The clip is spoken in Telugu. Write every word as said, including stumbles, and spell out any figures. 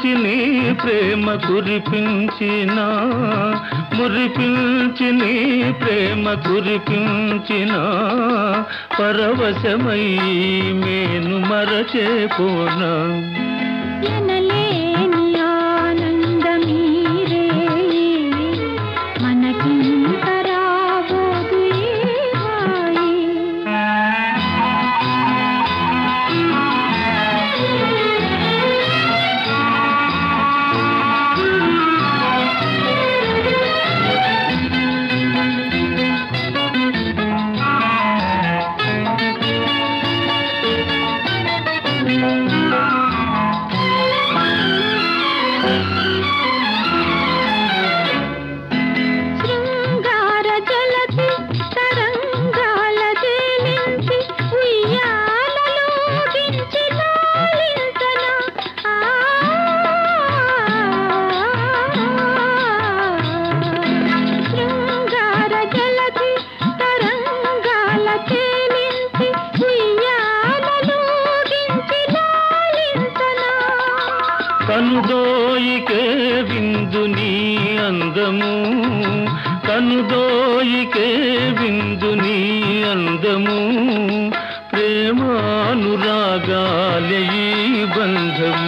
మురిపించి నీ ప్రేమ కురిపించిన మురిపించి నీ ప్రేమ కురిపించిన పరవశమై మేను మరచేపోనా ఎనలేని ఆనందమీరే మనకింత రాబోదు ఈ హాయి. శృంగార జలధి తరంగాల తేలించి ఉయ్యాలలోగించి లాలించన. ఆ శృంగార జలధి తరంగాల తేలించి ఉయ్యాలలోగించి లాలించన. కనుదోయికే విందు నీ అందము కనుదోయికే విందు నీ అందము ప్రేమానురాగాలే ఈ బంధము